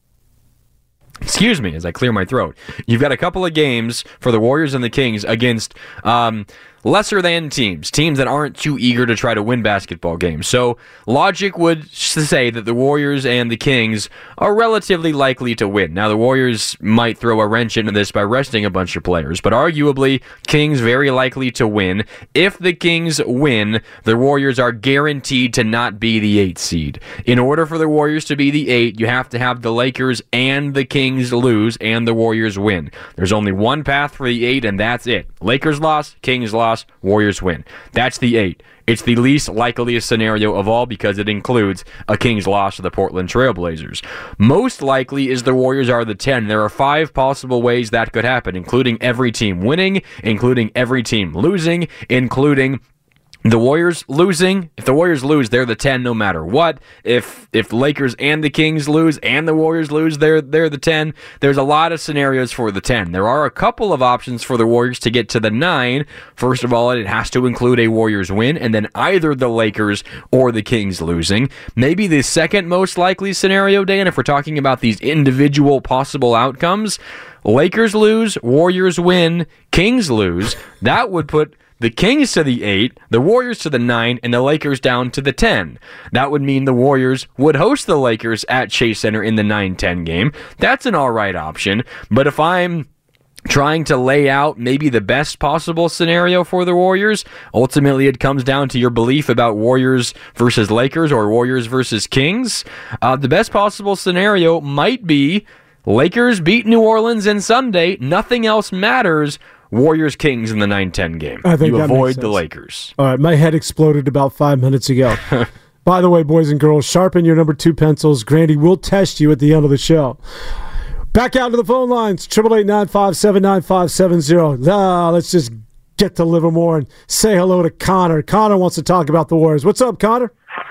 Excuse me, as I clear my throat. You've got a couple of games for the Warriors and the Kings against um, lesser-than teams, teams that aren't too eager to try to win basketball games. So logic would say that the Warriors and the Kings are relatively likely to win. Now, the Warriors might throw a wrench into this by resting a bunch of players, but arguably, Kings very likely to win. If the Kings win, the Warriors are guaranteed to not be the eighth seed. In order for the Warriors to be the eight, you have to have the Lakers and the Kings lose and the Warriors win. There's only one path for the eight, and that's it. Lakers loss, Kings loss, Warriors win. That's the eight. It's the least likeliest scenario of all because it includes a Kings loss to the Portland Trail Blazers. Most likely is the Warriors are the ten. There are five possible ways that could happen, including every team winning, including every team losing, including the Warriors losing. If the Warriors lose, they're the ten no matter what. If if the Lakers and the Kings lose and the Warriors lose, they're they're the ten. There's a lot of scenarios for the ten. There are a couple of options for the Warriors to get to the nine. First of all, it has to include a Warriors win, and then either the Lakers or the Kings losing. Maybe the second most likely scenario, Dan, if we're talking about these individual possible outcomes, Lakers lose, Warriors win, Kings lose. That would put the Kings to the eight, the Warriors to the nine, and the Lakers down to the ten. That would mean the Warriors would host the Lakers at Chase Center in the nine ten game. That's an alright option. But if I'm trying to lay out maybe the best possible scenario for the Warriors, ultimately it comes down to your belief about Warriors versus Lakers or Warriors versus Kings. Uh, the best possible scenario might be Lakers beat New Orleans in Sunday. Nothing else matters. Warriors Kings in the nine ten game.
I think
you
that
avoid
makes
the
sense.
Lakers.
All right, my head exploded about five minutes ago. By the way, boys and girls, sharpen your number two pencils. Grandy will test you at the end of the show. Back out to the phone lines, eight eight eight, nine five seven, nine five seven zero. Ah, let's just get to Livermore and say hello to Connor. Connor wants to talk about the Warriors. What's up, Connor?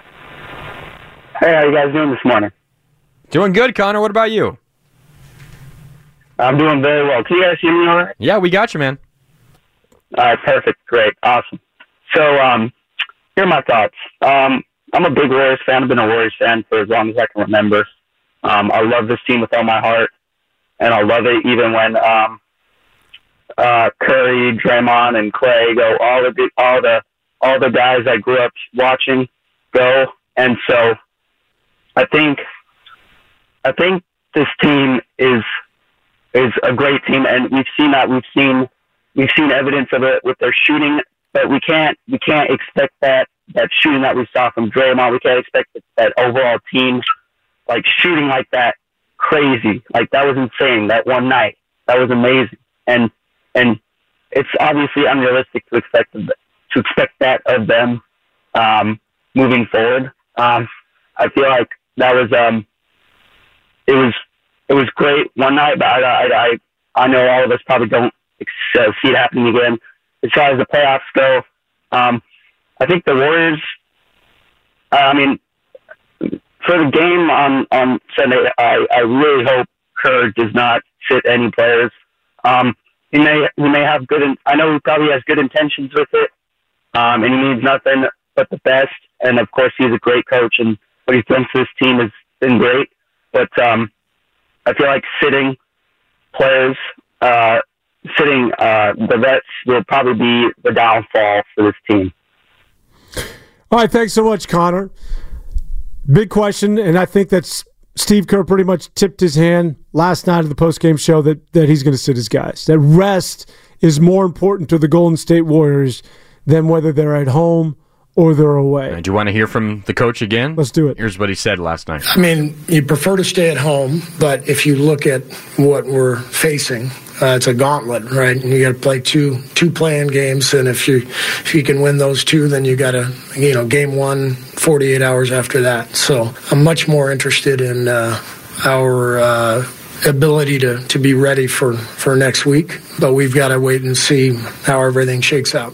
Hey, how you guys doing this morning?
Doing good, Connor. What about you?
I'm doing very well. Can you guys hear me all right?
Yeah, we got you, man.
All right, perfect. Great. Awesome. So, um, here are my thoughts. Um, I'm a big Warriors fan. I've been a Warriors fan for as long as I can remember. Um, I love this team with all my heart, and I love it even when um, uh, Curry, Draymond, and Clay go, all the, all the, all the guys I grew up watching go. And so I think, I think this team is, is a great team, and we've seen that. We've seen we've seen evidence of it with their shooting, but we can't we can't expect that that shooting that we saw from Draymond. We can't expect that overall team like shooting like that crazy. Like that was insane. That one night, that was amazing. And and it's obviously unrealistic to expect to expect that of them um, moving forward. Um, I feel like that was um, it was it was great one night, but I I I, I know all of us probably don't uh, see it happening again. As far as the playoffs go, um, I think the Warriors. Uh, I mean, for the game on on Sunday, I, I really hope Kerr does not sit any players. Um, he may he may have good. In, I know he probably has good intentions with it, um, and he means nothing but the best. And of course, he's a great coach, and what he's done for this team has been great. But um, I feel like sitting players, uh, sitting uh, the vets will probably be the downfall for this team.
All right, thanks so much, Connor. Big question, and I think that's Steve Kerr pretty much tipped his hand last night of the postgame show that, that he's going to sit his guys. That rest is more important to the Golden State Warriors than whether they're at home or they're away.
Do you want to hear from the coach again?
Let's do it.
Here's what he said last night.
I mean, you prefer to stay at home, but if you look at what we're facing, uh, it's a gauntlet, right? And you got to play two two playing games, and if you if you can win those two, then you got to, you know, game one, forty-eight hours after that. So I'm much more interested in uh, our uh, ability to, to be ready for, for next week, but we've got to wait and see how everything shakes out.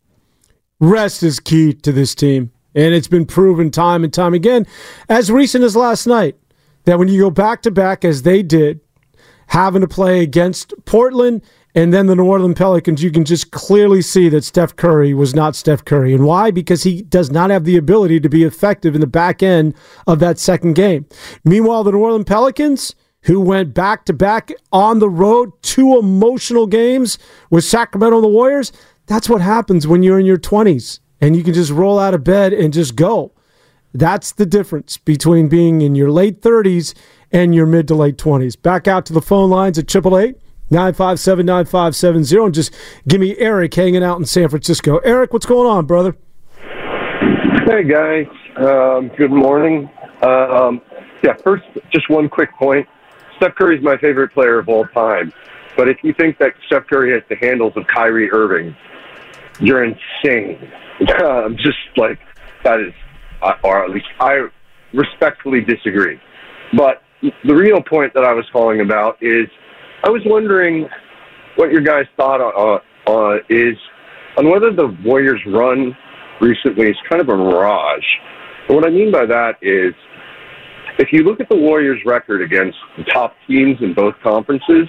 Rest is key to this team, and it's been proven time and time again, as recent as last night, that when you go back-to-back, as they did, having to play against Portland and then the New Orleans Pelicans, you can just clearly see that Steph Curry was not Steph Curry. And why? Because he does not have the ability to be effective in the back end of that second game. Meanwhile, the New Orleans Pelicans, who went back-to-back on the road, two emotional games with Sacramento and the Warriors, that's what happens when you're in your twenties and you can just roll out of bed and just go. That's the difference between being in your late thirties and your mid to late twenties. Back out to the phone lines at eight eight eight, nine five seven, nine five seven zero and just give me Eric hanging out in San Francisco. Eric, what's going on, brother?
Hey, guys. Um, good morning. Um, yeah, first, just one quick point. Steph Curry is my favorite player of all time. But if you think that Steph Curry has the handles of Kyrie Irving, you're insane. I'm just like, that is, or at least I respectfully disagree. But the real point that I was calling about is I was wondering what your guys' thought uh, uh, is on whether the Warriors' run recently is kind of a mirage. And what I mean by that is if you look at the Warriors' record against the top teams in both conferences,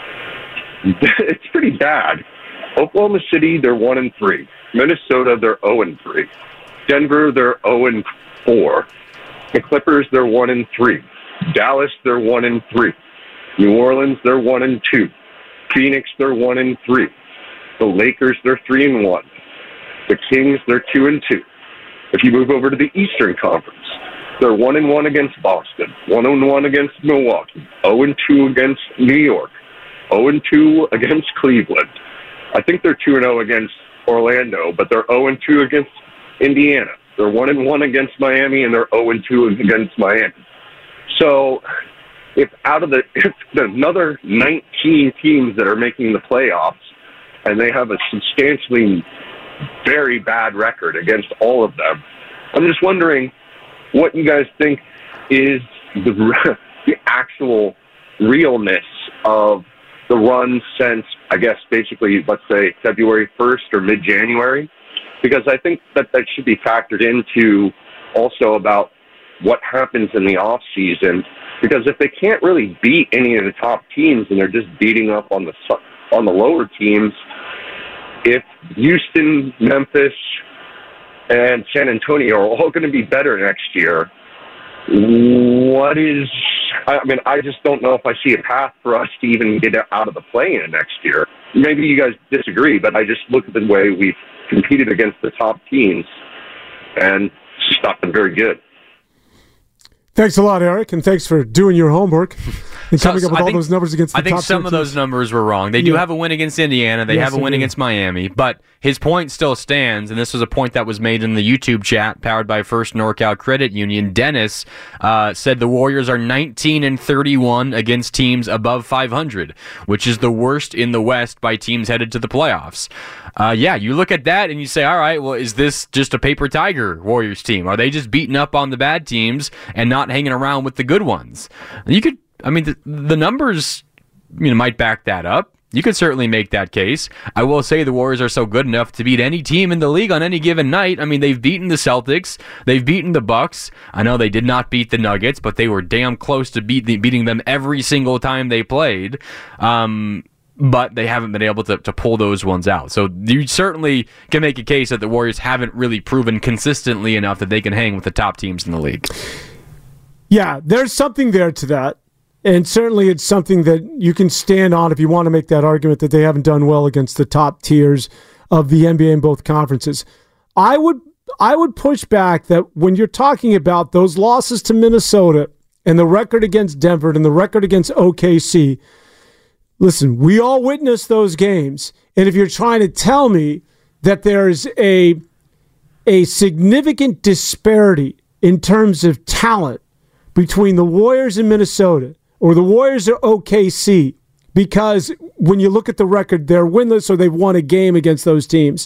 it's pretty bad. Oklahoma City, they're one and three. Minnesota, they're zero and three. Denver, they're zero and four. The Clippers, they're one and three. Dallas, they're one and three. New Orleans, they're one and two. Phoenix, they're one and three. The Lakers, they're three and one. The Kings, they're two and two. If you move over to the Eastern Conference, they're one and one against Boston, one and one against Milwaukee, zero and two against New York, zero and two against Cleveland. I think they're two and zero against Orlando, but they're zero and two against Indiana. They're one and one against Miami, and they're zero and two against Miami. So, if out of the if another nineteen teams that are making the playoffs, and they have a substantially very bad record against all of them, I'm just wondering what you guys think is the the actual realness of the run since, I guess, basically, let's say, February first or mid-January, because I think that that should be factored into also about what happens in the off season, because if they can't really beat any of the top teams and they're just beating up on the on the lower teams, if Houston, Memphis, and San Antonio are all going to be better next year, what is, I mean, I just don't know if I see a path for us to even get out of the play-in next year. Maybe you guys disagree, but I just look at the way we've competed against the top teams, and it's just not been very good.
Thanks a lot, Eric, and thanks for doing your homework. And
So-
coming
so
up with
I
all
think-
those numbers against the
I think
top
some
tier
of those
teams.
numbers were wrong. They do
Yeah.
have a win against Indiana. They
Yes,
have a
they
win
do.
against Miami. But his point still stands, and this was a point that was made in the YouTube chat powered by First NorCal Credit Union. Dennis uh, said the Warriors are nineteen and thirty-one against teams above five hundred, which is the worst in the West by teams headed to the playoffs. Uh, yeah, you look at that and you say, all right, well, is this just a paper tiger Warriors team? Are they just beating up on the bad teams and not hanging around with the good ones? You could, I mean, the, the numbers, you know, might back that up. You could certainly make that case. I will say the Warriors are so good enough to beat any team in the league on any given night. I mean, they've beaten the Celtics. They've beaten the Bucks. I know they did not beat the Nuggets, but they were damn close to beat the, beating them every single time they played. Um, but they haven't been able to, to pull those ones out. So you certainly can make a case that the Warriors haven't really proven consistently enough that they can hang with the top teams in the league.
Yeah, there's something there to that. And certainly it's something that you can stand on if you want to make that argument that they haven't done well against the top tiers of the N B A in both conferences. I would I would push back that when you're talking about those losses to Minnesota and the record against Denver and the record against O K C, listen, we all witnessed those games. And if you're trying to tell me that there's a a significant disparity in terms of talent between the Warriors and Minnesota, or the Warriors are O K C, because when you look at the record, they're winless or they've won a game against those teams.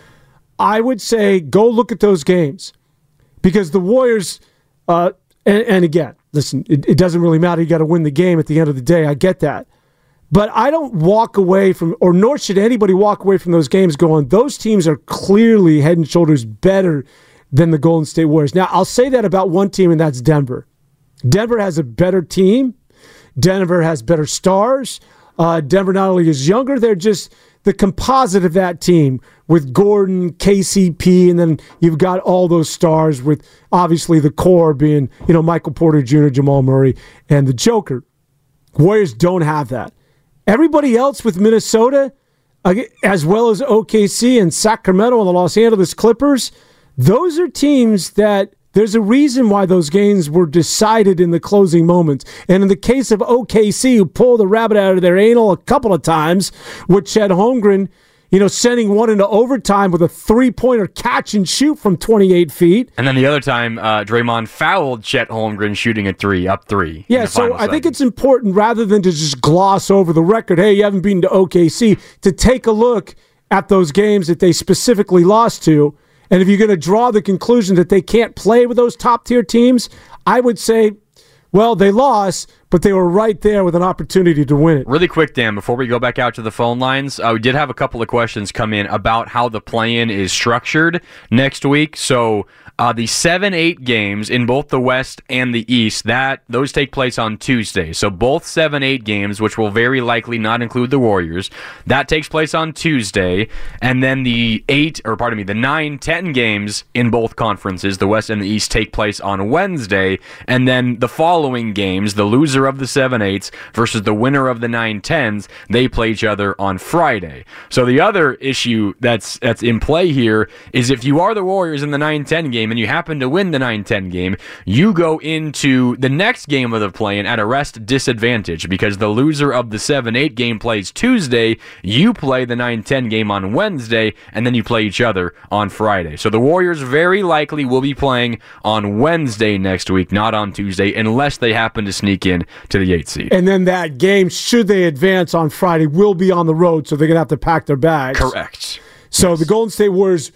I would say go look at those games, because the Warriors, uh, and, and again, listen, it, it doesn't really matter. You got to win the game at the end of the day. I get that. But I don't walk away from, or nor should anybody walk away from those games going, those teams are clearly head and shoulders better than the Golden State Warriors. Now, I'll say that about one team, and that's Denver. Denver has a better team. Denver has better stars. Uh, Denver not only is younger, they're just the composite of that team with Gordon, K C P, and then you've got all those stars with obviously the core being, you know, Michael Porter Junior, Jamal Murray, and the Joker. Warriors don't have that. Everybody else with Minnesota, uh, as well as O K C and Sacramento and the Los Angeles Clippers, those are teams that there's a reason why those games were decided in the closing moments. And in the case of O K C, who pulled the rabbit out of their anal a couple of times with Chet Holmgren, you know, sending one into overtime with a three-pointer catch and shoot from twenty-eight feet.
And then the other time, uh, Draymond fouled Chet Holmgren shooting a three, up three.
Yeah, so I think it's important, rather than to just gloss over the record, hey, you haven't beaten to O K C, to take a look at those games that they specifically lost to. And if you're going to draw the conclusion that they can't play with those top-tier teams, I would say, well, they lost, but they were right there with an opportunity to win it.
Really quick, Dan, before we go back out to the phone lines, uh, we did have a couple of questions come in about how the play-in is structured next week. So uh, the seven eight games in both the West and the East, that those take place on Tuesday. So both seven eight games, which will very likely not include the Warriors, that takes place on Tuesday. And then the eight, or pardon me, the nine ten games in both conferences, the West and the East, take place on Wednesday. And then the following games, the loser of the seven eights versus the winner of the nine tens, they play each other on Friday. So the other issue that's that's in play here is if you are the Warriors in the nine ten game and you happen to win the nine ten game, you go into the next game of the play-in at a rest disadvantage, because the loser of the seven eight game plays Tuesday, you play the nine ten game on Wednesday, and then you play each other on Friday. So the Warriors very likely will be playing on Wednesday next week, not on Tuesday, unless they happen to sneak in to the eighth seed.
And then that game, should they advance on Friday, will be on the road, so they're going to have to pack their bags.
Correct.
So yes. The Golden State Warriors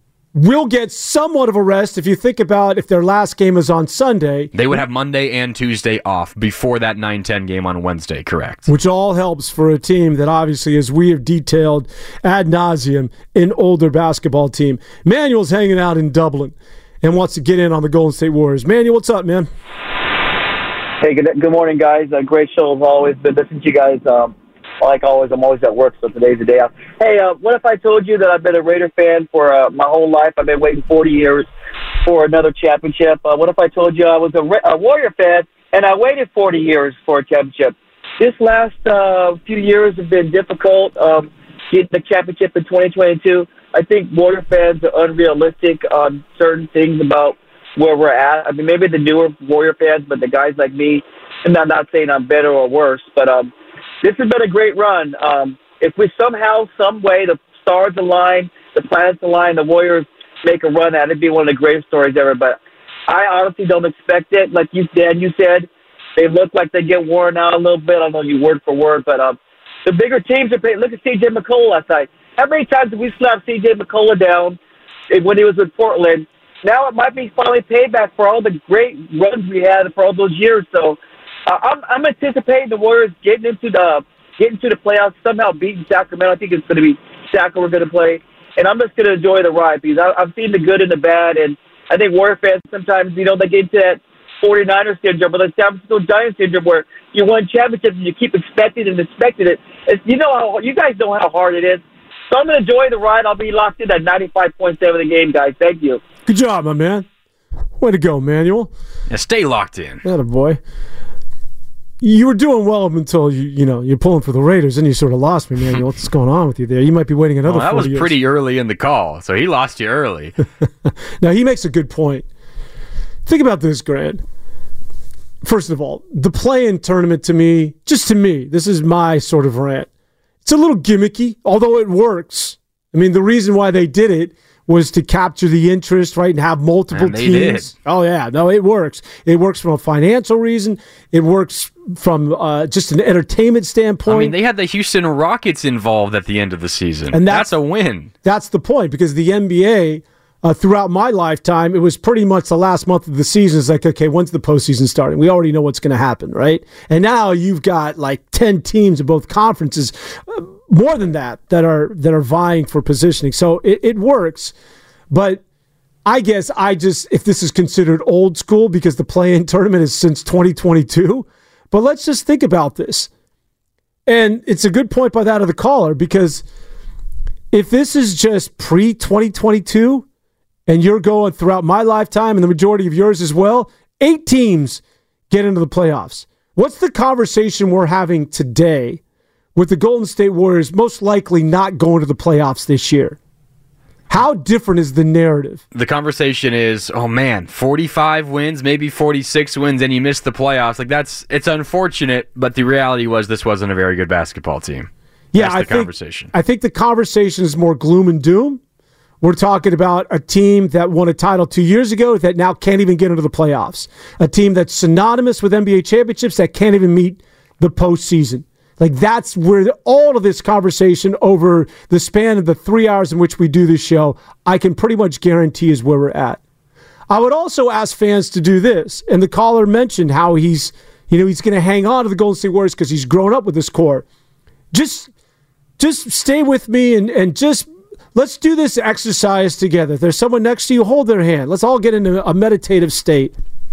will get somewhat of a rest. If you think about if their last game is on Sunday,
they would have Monday and Tuesday off before that nine ten game on Wednesday, correct?
Which all helps for a team that obviously, as we have detailed ad nauseum, an older basketball team. Manuel's hanging out in Dublin and wants to get in on the Golden State Warriors. Manuel, what's up, man?
Hey, good, good morning, guys. Uh, great show as always. Been listening to you guys. Um, like always, I'm always at work, so today's the day off. Hey, uh, what if I told you that I've been a Raider fan for uh, my whole life? I've been waiting forty years for another championship. Uh, what if I told you I was a, Ra- a Warrior fan and I waited forty years for a championship? This last uh, few years have been difficult. Um, getting the championship in twenty twenty-two, I think Warrior fans are unrealistic on certain things about where we're at. I mean, maybe the newer Warrior fans, but the guys like me I'm not, not saying I'm better or worse, but um, this has been a great run. Um, if we somehow, some way, the stars align, the planets align, the Warriors make a run at it, it'd be one of the greatest stories ever. But I honestly don't expect it. Like you, Dan, you said, they look like they get worn out a little bit. I don't know you word for word, but um, the bigger teams are paying. Look at C J McCullough last night. How many times did we slap C J McCullough down when he was with Portland? Now it might be finally payback for all the great runs we had for all those years. So uh, I'm, I'm anticipating the Warriors getting into the getting to the playoffs, somehow beating Sacramento. I think it's going to be Sacramento we're going to play. And I'm just going to enjoy the ride because I, I've seen the good and the bad. And I think Warrior fans sometimes, you know, they get into that forty-niners syndrome or the San Francisco Giants syndrome where you win championships and you keep expecting and expecting it. It's, you know how you guys know how hard it is. So I'm going to enjoy the ride. I'll be locked in at ninety-five point seven the game, guys. Thank you.
Good job, my man. Way to go, Manuel.
Yeah, stay locked in.
Attaboy. You were doing well up until you you know you're pulling for the Raiders, and you sort of lost me, Manuel. What's going on with you there? You might be waiting another.
Well, that was
years.
pretty early in the call, so he lost you early.
Now he makes a good point. Think about this, Grant. First of all, the play-in tournament to me, just to me, this is my sort of rant. It's a little gimmicky, although it works. I mean, the reason why they did it was to capture the interest, right, and have multiple
and they
teams.
Did.
Oh, yeah. No, it works. It works from a financial reason. It works from uh, just an entertainment standpoint.
I mean, they had the Houston Rockets involved at the end of the season.
And that's,
that's a win.
That's the point, because the N B A, uh, throughout my lifetime, it was pretty much the last month of the season. It's like, okay, when's the postseason starting? We already know what's going to happen, right? And now you've got like ten teams in both conferences, uh, more than that, that are that are vying for positioning. So it, it works, but I guess I just, if this is considered old school because the play-in tournament is since twenty twenty-two, but let's just think about this. And it's a good point by that of the caller, because if this is just pre twenty twenty-two and you're going throughout my lifetime and the majority of yours as well, eight teams get into the playoffs. What's the conversation we're having today with the Golden State Warriors most likely not going to the playoffs this year? How different is the narrative?
The conversation is, oh man, forty-five wins, maybe forty-six wins, and you missed the playoffs. Like that's it's unfortunate, but the reality was this wasn't a very good basketball team.
Yeah,
That's the
I think,
conversation.
I think the conversation is more gloom and doom. We're talking about a team that won a title two years ago that now can't even get into the playoffs. A team that's synonymous with N B A championships that can't even meet the postseason. Like, that's where the, all of this conversation over the span of the three hours in which we do this show, I can pretty much guarantee is where we're at. I would also ask fans to do this. And the caller mentioned how he's, you know, he's going to hang on to the Golden State Warriors because he's grown up with this core. Just, just stay with me and, and just let's do this exercise together. If there's someone next to you, hold their hand. Let's all get into a meditative state.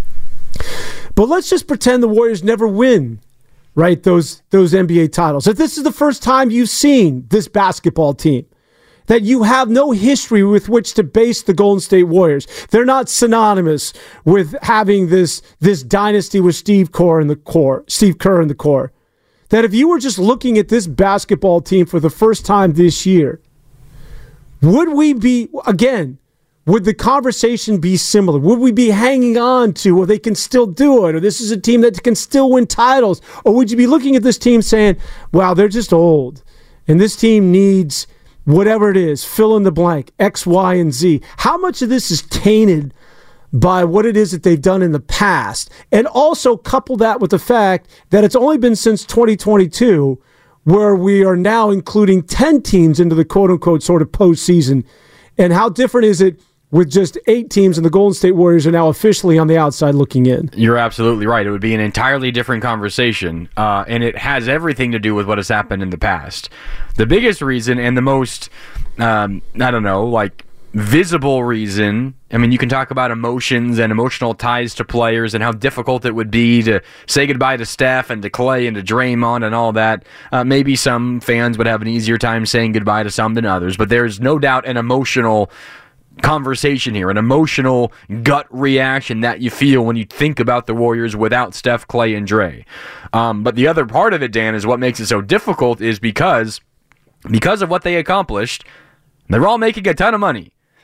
But let's just pretend the Warriors never win. Right, those those N B A titles. If this is the first time you've seen this basketball team, that you have no history with which to base the Golden State Warriors. They're not synonymous with having this this dynasty with Steve Kerr in the core, Steve Kerr in the core. That if you were just looking at this basketball team for the first time this year, would we be, again, would the conversation be similar? Would we be hanging on to, well, they can still do it, or this is a team that can still win titles? Or would you be looking at this team saying, wow, they're just old, and this team needs whatever it is, fill in the blank, X, Y, and Z? How much of this is tainted by what it is that they've done in the past? And also couple that with the fact that it's only been since twenty twenty-two where we are now including ten teams into the quote-unquote sort of postseason. And how different is it with just eight teams and the Golden State Warriors are now officially on the outside looking in?
You're absolutely right. It would be an entirely different conversation, uh, and it has everything to do with what has happened in the past. The biggest reason and the most, um, I don't know, like visible reason, I mean, you can talk about emotions and emotional ties to players and how difficult it would be to say goodbye to Steph and to Clay and to Draymond and all that. Uh, maybe some fans would have an easier time saying goodbye to some than others, but there's no doubt an emotional conversation here, an emotional gut reaction that you feel when you think about the Warriors without Steph, Clay, and Dre. Um, but the other part of it, Dan, is what makes it so difficult is because, because of what they accomplished, they're all making a ton of money.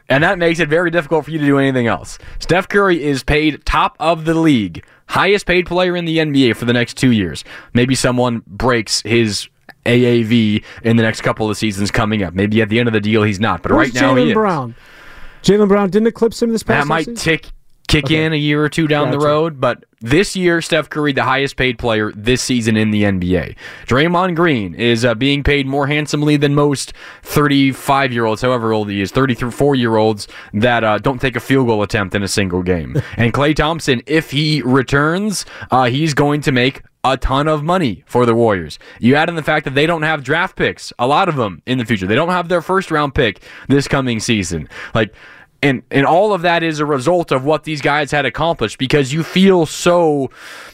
And that makes it very difficult for you to do anything else. Steph Curry is paid top of the league, highest paid player in the N B A for the next two years. Maybe someone breaks his A A V in the next couple of seasons coming up. Maybe at the end of the deal he's not, but
Where's
right now
Jaylen
he
Brown? Jaylen Brown didn't eclipse him this past
That might
season?
tick kick
Okay.
in a year or two down
Gotcha.
the road, but this year, Steph Curry, the highest paid player this season in the N B A. Draymond Green is uh, being paid more handsomely than most thirty-five-year-olds, however old he is, thirty-four-year-olds that uh, don't take a field goal attempt in a single game. And Klay Thompson, if he returns, uh, he's going to make a ton of money for the Warriors. You add in the fact that they don't have draft picks, a lot of them in the future. They don't have their first-round pick this coming season. Like, And and all of that is a result of what these guys had accomplished, because you feel so,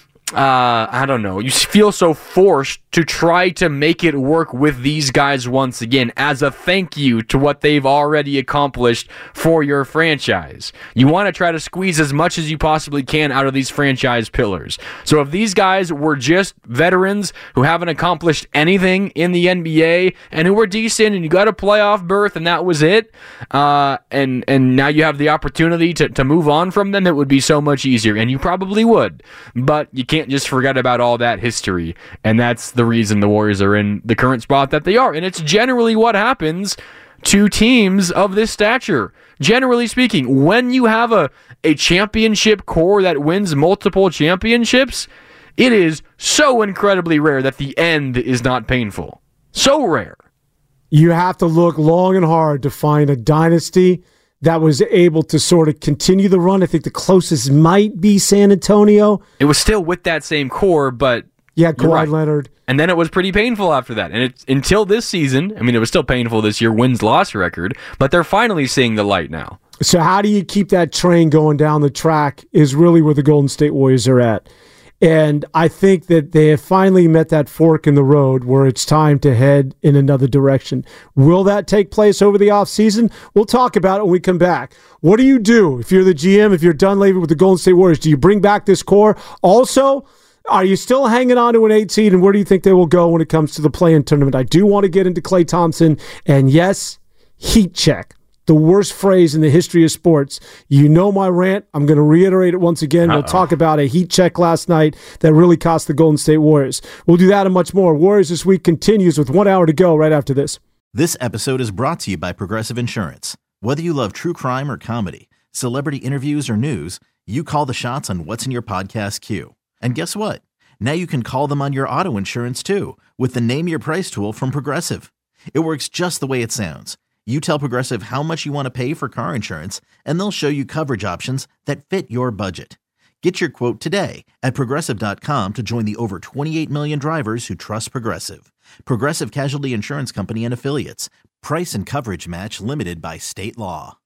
uh, I don't know, you feel so forced to try to make it work with these guys once again as a thank you to what they've already accomplished for your franchise. You want to try to squeeze as much as you possibly can out of these franchise pillars. So if these guys were just veterans who haven't accomplished anything in the N B A and who were decent and you got a playoff berth and that was it, uh, and, and now you have the opportunity to, to move on from them, it would be so much easier, and you probably would. But you can't just forget about all that history, and that's the reason the Warriors are in the current spot that they are. And it's generally what happens to teams of this stature. Generally speaking, when you have a, a championship core that wins multiple championships, it is so incredibly rare that the end is not painful. So rare.
You have to look long and hard to find a dynasty that was able to sort of continue the run. I think the closest might be San Antonio.
It was still with that same core, but
yeah, Kawhi
right.
Leonard.
And then it was pretty painful after that. And it, until this season, I mean, it was still painful this year, wins-loss record, but they're finally seeing the light now.
So how do you keep that train going down the track is really where the Golden State Warriors are at. And I think that they have finally met that fork in the road where it's time to head in another direction. Will that take place over the offseason? We'll talk about it when we come back. What do you do if you're the G M, if you're Dunleavy with the Golden State Warriors? Do you bring back this core? Also, are you still hanging on to an eight seed, and where do you think they will go when it comes to the play-in tournament? I do want to get into Klay Thompson, and yes, heat check. The worst phrase in the history of sports. You know my rant. I'm going to reiterate it once again. Uh-oh. We'll talk about a heat check last night that really cost the Golden State Warriors. We'll do that and much more. Warriors This Week continues with one hour to go right after this.
This episode is brought to you by Progressive Insurance. Whether you love true crime or comedy, celebrity interviews or news, you call the shots on what's in your podcast queue. And guess what? Now you can call them on your auto insurance too with the Name Your Price tool from Progressive. It works just the way it sounds. You tell Progressive how much you want to pay for car insurance, and they'll show you coverage options that fit your budget. Get your quote today at Progressive dot com to join the over twenty-eight million drivers who trust Progressive. Progressive Casualty Insurance Company and Affiliates. Price and coverage match limited by state law.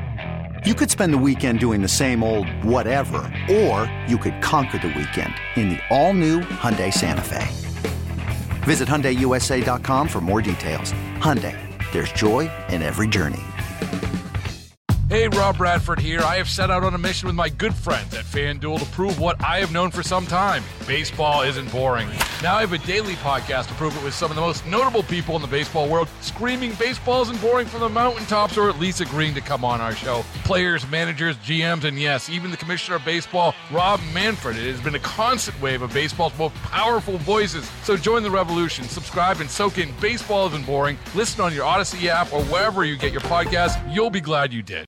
You could spend the weekend doing the same old whatever, or you could conquer the weekend in the all-new Hyundai Santa Fe. Visit Hyundai U S A dot com for more details. Hyundai. There's joy in every journey.
Hey, Rob Bradford here. I have set out on a mission with my good friends at FanDuel to prove what I have known for some time. Baseball isn't boring. Now I have a daily podcast to prove it with some of the most notable people in the baseball world, screaming baseball isn't boring from the mountaintops, or at least agreeing to come on our show. Players, managers, G Ms, and yes, even the commissioner of baseball, Rob Manfred. It has been a constant wave of baseball's most powerful voices. So join the revolution. Subscribe and soak in Baseball Isn't Boring. Listen on your Odyssey app or wherever you get your podcasts. You'll be glad you did.